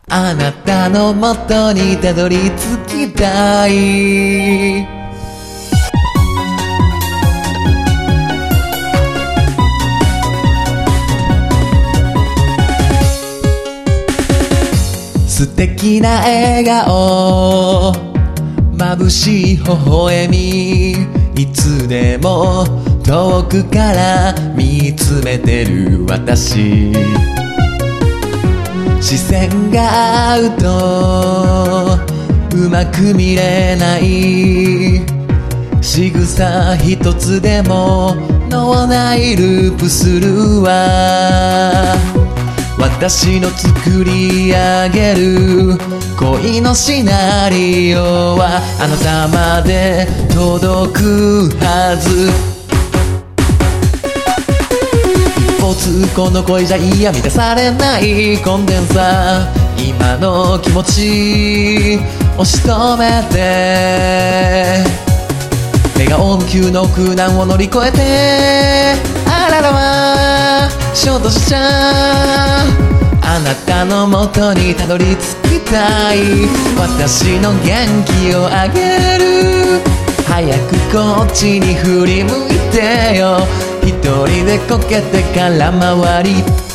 あなたの元にたどり着きたい。素敵な笑顔、眩しい微笑み、いつでも遠くから見つめてる私。視線が合うとうまく見れない、仕草一つでも脳内ループするわ。私の作り上げる恋のシナリオはあなたまで届くはず。一方通行の恋じゃいや満たされないコンデンサー、今の気持ち押し止めて、笑顔無休の苦難を乗り越えて、あららはショートしちゃう。あなたの元にたどり着きたい。私の元気をあげる。早くこっちに振り向いてよ。一人でこけて空回り。